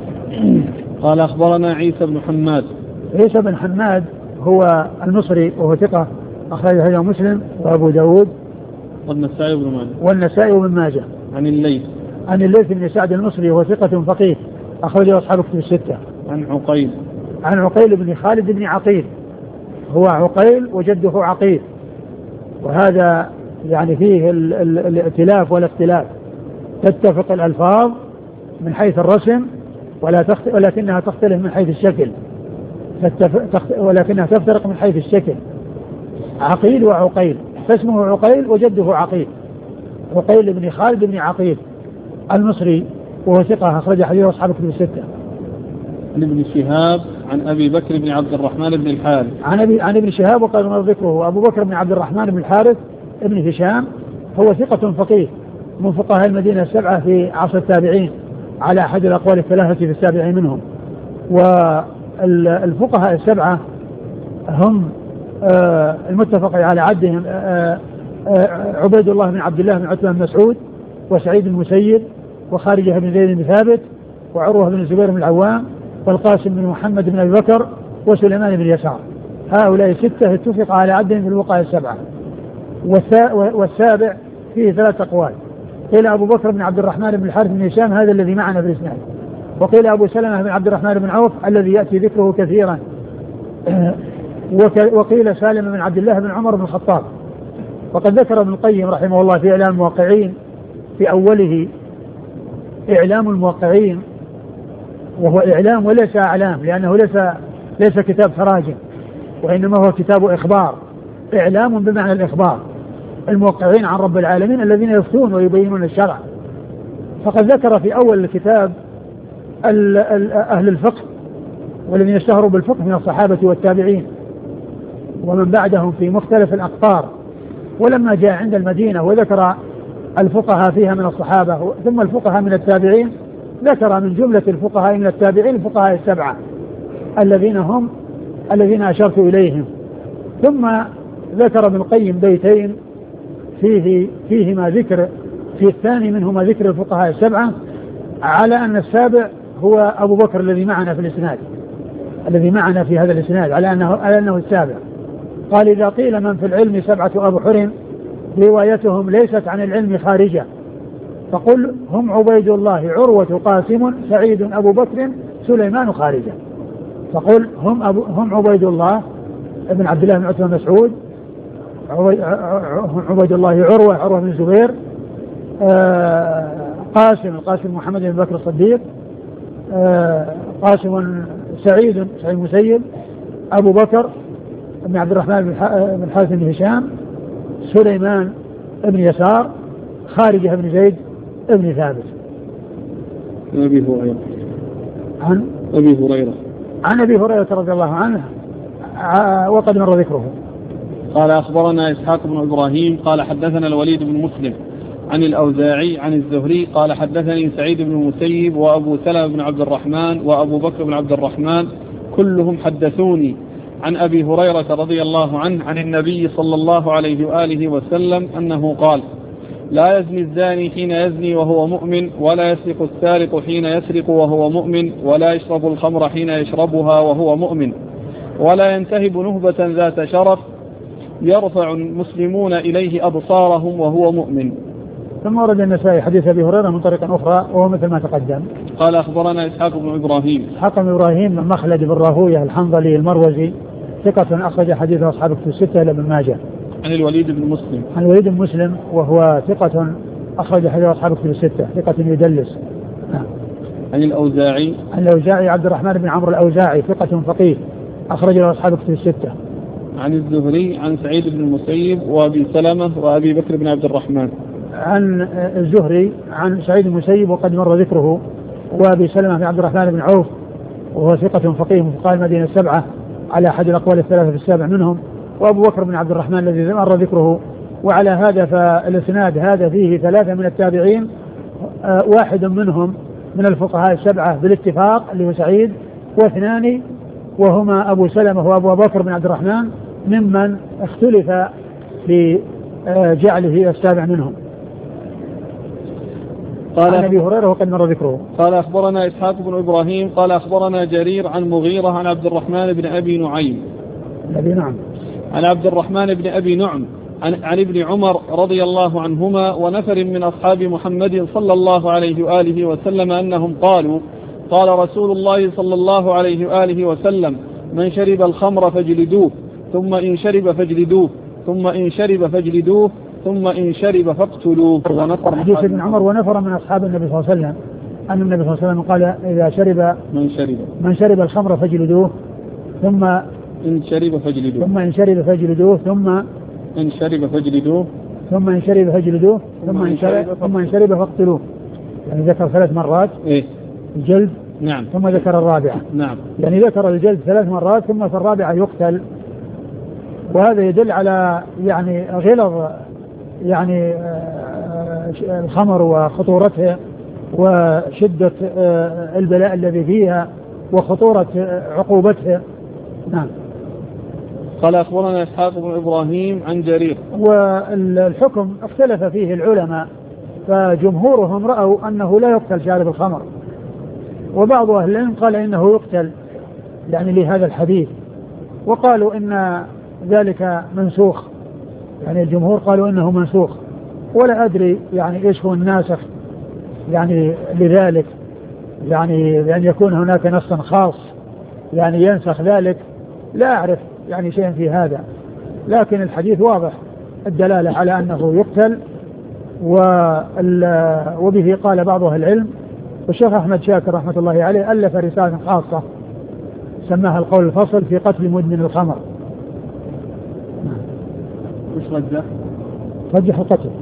قال: أخبرنا عيسى بن حماد. عيسى بن حماد هو المصري وهو ثقة، أخرجه له مسلم وأبو داود والنسائي بن ماجه والنسائي بن ماجه. عن الليث عن الليث بن سعد المصري وهو ثقة فقيه، أخرجه أصحاب كتب الستة. عن عقيل عن عقيل بن خالد بن عقيل، هو عقيل وجده عقيل، وهذا يعني فيه ال ال الائتلاف والاختلاف، تتفق الألفاظ من حيث الرسم ولا تخت... ولكنها تختلف من حيث الشكل، تخت... ولكنها تفترق من حيث الشكل. عقيل وعقيل، فاسمه عقيل وجده عقيل. عقيل بن خالد بن عقيل المصري وهو ثقة، أخرج حديثه أصحاب كتب الستة. عن ابن شهاب عن أبي بكر بن عبد الرحمن بن الحارث عن أبي عن ابن شهاب وقال ما ذكره أبو بكر بن عبد الرحمن بن الحارث ابن هشام، هو ثقة فقيه من فقهاء المدينة السبعة في عصر التابعين على أحد الأقوال الثلاثة في السابعين منهم. والفقهاء السبعة هم آه المتفق على عدهم آه آه عبيد الله بن عبد الله بن عتبة بن مسعود، وسعيد بن المسيب، وخارجة بن زيد بن ثابت، وعروة بن الزبير بن العوام، والقاسم بن محمد بن أبي بكر، وسليمان بن يسار. هؤلاء ستة اتفق على عدهم في الفقهاء السبعة. والسابع فيه ثلاث أقوال، قيل أبو بكر بن عبد الرحمن بن الحارث بن هشام هذا الذي معنا في الإسناد، وقيل أبو سلمة بن عبد الرحمن بن عوف الذي يأتي ذكره كثيرا، وقيل سالم بن عبد الله بن عمر بن الخطاب. وقد ذكر ابن القيم رحمه الله في إعلام الموقعين في أوله إعلام الموقعين، وهو إعلام وليس أعلام، لأنه ليس ليس كتاب تراجم، وإنما هو كتاب إخبار، إعلام بمعنى الإخبار، الموقعين عن رب العالمين الذين يفتون ويبينون الشرع. فقد ذكر في أول الكتاب أهل الفقه والذين اشتهروا بالفقه من الصحابة والتابعين ومن بعدهم في مختلف الأقطار، ولما جاء عند المدينة وذكر الفقهاء فيها من الصحابة ثم الفقهاء من التابعين، ذكر من جملة الفقهاء من التابعين الفقهاء السبعة الذين هم الذين أشرت إليهم. ثم ذكر ابن القيم بيتين فيه فيهما ذكر، في الثاني منهما ذكر الفقهاء السبعة، على أن السابع هو أبو بكر الذي معنا في الإسناد، الذي معنا في هذا الإسناد، على أنه على أنه السابع. قال: إذا قيل من في العلم سبعة أبحر روايتهم ليست عن العلم خارجة، فقل هم عبيد الله عروة قاسم سعيد أبو بكر سليمان خارجة. فقل هم, أبو هم عبيد الله ابن عبد الله بن عتبة بن مسعود، هم عبيد الله عروة عروة بن الزبير، آه قاسم القاسم محمد بن بكر الصديق، آه قاسم سعيد سعيد المسيب، أبو بكر بن عبد الرحمن بن الحارث بن هشام، سليمان بن يسار، خارجة بن زيد بن ثابت. أبي هريرة عن أبي هريرة عن أبي هريرة رضي الله عنه وقد مر ذكره. قال أخبرنا إسحاق بن إبراهيم قال حدثنا الوليد بن مسلم عن الأوزاعي عن الزهري قال حدثني سعيد بن المسيب وأبو سلمة بن عبد الرحمن وأبو بكر بن عبد الرحمن كلهم حدثوني عن أبي هريرة رضي الله عنه عن النبي صلى الله عليه وآله وسلم أنه قال: لا يزني الزاني حين يزني وهو مؤمن، ولا يسرق السارق حين يسرق وهو مؤمن، ولا يشرب الخمر حين يشربها وهو مؤمن، ولا ينتهب نهبة ذات شرف يرفع المسلمون إليه أبصارهم وهو مؤمن. ثم ورد النسائي حديث أبي هريرة من طريق أخرى وهو مثل ما تقدم. قال أخبرنا إسحاق بن إبراهيم إسحاق بن إبراهيم من مخلد بن راهويه الحنظلي المروزي ثقة أخرج حديث أصحاب الكتب الستة إلا ابن ماجه. عن الوليد بن مسلم عن الوليد بن مسلم وهو ثقة أخرج حديث أصحاب الكتب الستة، ثقة يدلس. عن الأوزاعي عن الأوزاعي عبد الرحمن بن عمرو الأوزاعي ثقة فقيه أخرج له أصحاب الكتب الستة. عن الزهري عن سعيد بن المسيب وأبي سلمة وأبي بكر بن عبد الرحمن. عن الزهري عن سعيد بن المسيب وقد مر ذكره، وأبي سلمة بن عبد الرحمن بن عوف وهو ثقة فقيه من فقهاء المدينة السبعة على أحد الأقوال الثلاثة في السابع منهم، وأبو بكر بن عبد الرحمن الذي مر ذكره. وعلى هذا فالإسناد هذا فيه ثلاثة من التابعين، آه واحد منهم من الفقهاء السبعة بالاتفاق اللي هو سعيد، واثنان وهما أبو سلمة وأبو بكر بن عبد الرحمن ممن اختلف في آه جعله السابع منهم. قال عن أبي هريرة وقد مر ذكره. قال أخبرنا إسحاق بن إبراهيم قال أخبرنا جرير عن مغيرة عن عبد الرحمن بن أبي نعيم أبي نعم عن عبد الرحمن بن أبي نعم عن, عن ابن عمر رضي الله عنهما ونفر من أصحاب محمد صلى الله عليه وآله وسلم أنهم قالوا: قال رسول الله صلى الله عليه وآله وسلم: من شرب الخمر فاجلدوه، ثم إن شرب فاجلدوه، ثم إن شرب فاجلدوه، ثم إن شرب فاقتلوه. ونفر حديث ابن عمر ونفر من أصحاب النبي صلى الله عليه وسلم أن النبي صلى الله عليه وسلم قال: إذا شرب من شرب من شرب الخمر فاجلدوه، ثم إن شرب فاجلدوه ثم إن شرب فاجلدوه ثم إن شرب فاجلدوه ثم إن شرب فاجلدوه ثم إن شرب ثم إن شرب فاقتلوه. يعني ذكر ثلاث مرات إيه؟ الجلد. نعم. ثم ذكر الرابعة. نعم. يعني ذكر الجلد ثلاث مرات ثم في الرابعة يقتل، وهذا يدل على يعني غلظ يعني الخمر وخطورته وشدة البلاء الذي فيها وخطورة عقوبته. نعم. قال أخبرنا إسحاق بن إبراهيم عن جرير. والحكم اختلف فيه العلماء، فجمهورهم رأوا أنه لا يقتل شارب الخمر، وبعض أهل العلم قال إنه يقتل يعني لهذا الحديث، وقالوا إن ذلك منسوخ، يعني الجمهور قالوا إنه منسوخ، ولا أدري يعني إيش هو الناسخ يعني لذلك، يعني بأن يكون هناك نص خاص يعني ينسخ ذلك، لا أعرف يعني شيء في هذا، لكن الحديث واضح الدلالة على أنه يقتل. وبه قال بعض أهل العلم، والشيخ أحمد شاكر رحمة الله عليه ألف رسالة خاصة سماها القول الفصل في قتل مدمن الخمر. وش رجح؟ رجح القتل.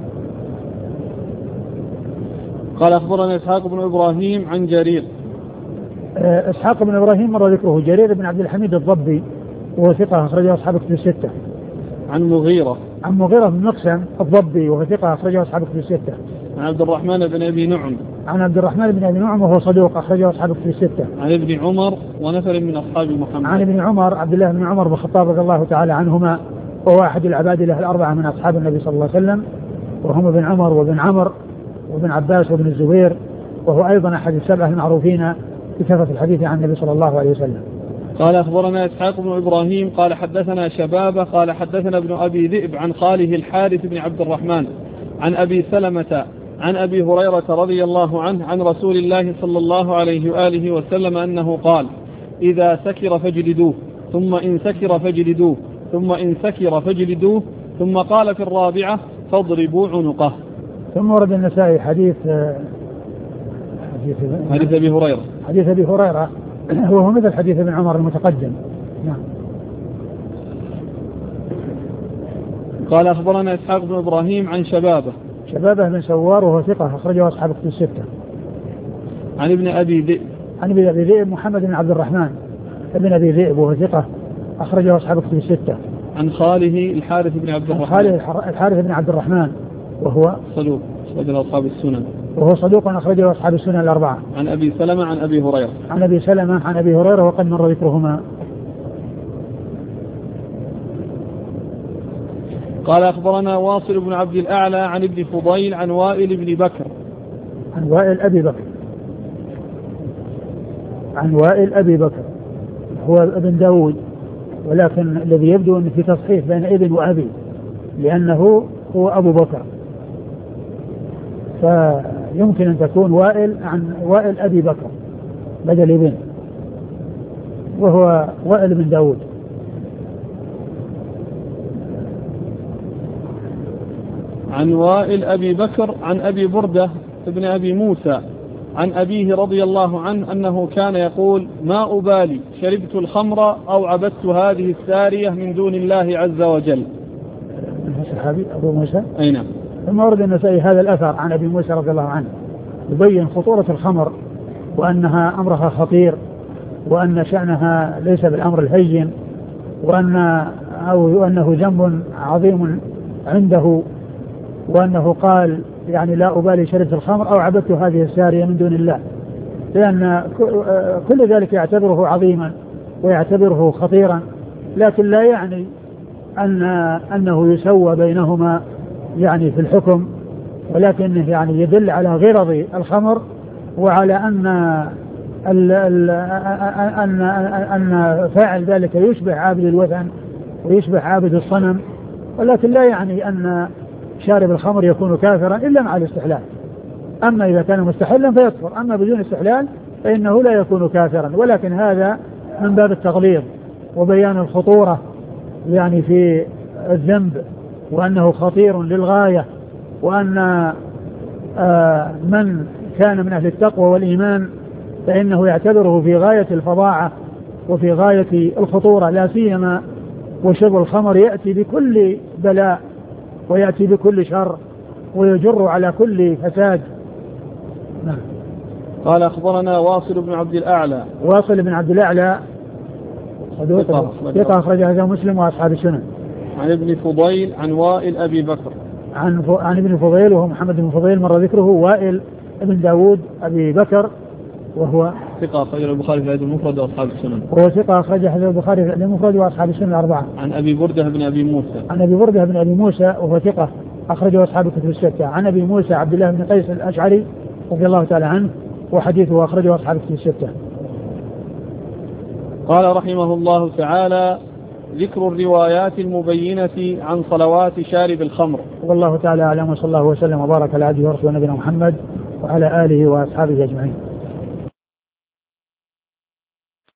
قال أخبرنا إسحاق بن إبراهيم عن جرير. إسحاق بن إبراهيم مر ذكره. جرير بن عبد الحميد الضبي وهو ثقة أخرجه أصحاب الكتب الستة. عن مغيرة عن مغيرة بن مقسم الضبي وهو ثقة أخرجه أصحاب الكتب الستة. عن عبد الرحمن بن أبي نعم عن عبد الرحمن بن أبي نعم وهو صدوق أخرجه أصحاب الكتب الستة. عن ابن عمر ونفر من أصحاب محمد. عن ابن عمر عبد الله بن عمر بن الخطاب رضي الله تعالى عنهما، وهو أحد العبادلة الأربعة من أصحاب النبي صلى الله عليه وسلم، وهم ابن عمر وابن عمر وابن عباس وابن الزبير، وهو أيضا أحد السبعة المعروفين بكثرة الحديث عن النبي صلى الله عليه وسلم. قال أخبرنا إسحاق بن إبراهيم قال حدثنا شبابة قال حدثنا ابن أبي ذئب عن خاله الحارث بن عبد الرحمن عن أبي سلمة عن أبي هريرة رضي الله عنه عن رسول الله صلى الله عليه وآله وسلم أنه قال: إذا سكر فاجلدوه، ثم إن سكر فاجلدوه، ثم إن سكر فاجلدوه، ثم قال في الرابعة: فاضربوا عنقه. ثم ورد النسائي حديث حديث, حديث أبي هريرة حديث أبي هريرة وهو مثل حديث ابن عمر المتقدم. نعم. قال أخبرنا إسحاق بن إبراهيم عن شبابه شبابه بن سوار وهو ثقة أخرجه أصحاب الكتب الستة. عن ابن أبي ذئب عن ابن أبي ذئب محمد بن عبد الرحمن ابن أبي ذئب وهو ثقة أخرجه أصحاب الكتب الستة. عن خاله الحارث بن عبد الرحمن خاله الحارث بن عبد الرحمن وهو صدوق أخرجه أصحاب السنن وهو صدوق أخرجه أصحاب السنن الأربعة. عن أبي سلمة عن أبي هريرة عن أبي سلمة عن أبي هريرة وقد مر ذكرهما. قال أخبرنا واصل بن عبد الأعلى عن ابن فضيل عن وائل بن بكر عن وائل أبي بكر عن وائل أبي بكر هو ابن داود، ولكن الذي يبدو أن في تصحيح بين ابن وأبي لأنه هو أبو بكر، فيمكن أن تكون وائل عن وائل أبي بكر بدل ابن، وهو وائل بن داود. عن وائل أبي بكر عن أبي بردة ابن أبي موسى عن أبيه رضي الله عنه أنه كان يقول ما أبالي شربت الخمر أو عبدت هذه السارية من دون الله عز وجل. الصحابي أبو موسى أي نعم. ثم ورد النسائي هذا الأثر عن أبي موسى رضي الله عنه يبين خطورة الخمر وأنها أمرها خطير وأن شأنها ليس بالأمر الهين وأن أو أنه ذنب عظيم عنده، وأنه قال يعني لا أبالي شربت الخمر أو عبدت هذه السارية من دون الله، لأن كل ذلك يعتبره عظيما ويعتبره خطيرا، لكن لا يعني أن أنه يسوى بينهما يعني في الحكم، ولكنه يعني يدل على غرض الخمر وعلى أن ال ال أن أن فاعل ذلك يشبه عابد الوثن ويشبه عابد الصنم، ولكن لا يعني أن شارب الخمر يكون كافرا إلا مع الاستحلال. أما إذا كان مستحلا فيكفر، أما بدون استحلال فإنه لا يكون كافرا، ولكن هذا من باب التغليظ وبيان الخطورة يعني في الذنب وأنه خطير للغاية، وأن آه من كان من أهل التقوى والإيمان فإنه يعتبره في غاية الفظاعة وفي غاية الخطورة، لا سيما وشرب الخمر يأتي بكل بلاء ويأتي بكل شر ويجر على كل فساد. نعم. قال أخبرنا واصل بن عبد الأعلى واصل بن عبد الأعلى ثقة أخرج هذا مسلم وأصحاب السنن. عن ابن فضيل عن وائل أبي بكر عن, ف... عن ابن فضيل وهو محمد بن فضيل مر ذكره، وائل ابن داود أبي بكر وهو ثقة أخرج البخاري في المفرد وأصحاب السنن وهو ثقة أخرج البخاري في المفرد وأصحاب السنن الأربعة. عن أبي بردة بن أبي موسى عن أبي بردة بن أبي موسى وهو ثقة أخرجه أصحاب الكتب الستة. عن أبي موسى عبد الله بن قيس الأشعري رضي الله تعالى عنه وحديثه أخرجه أصحاب الكتب الستة. قال رحمه الله تعالى ذكر الروايات المبينة عن صلوات شارب الخمر. والله تعالى أعلم، وصلى الله وسلم وبارك على عبده ورسوله نبينا محمد وعلى آله وأصحابه أجمعين.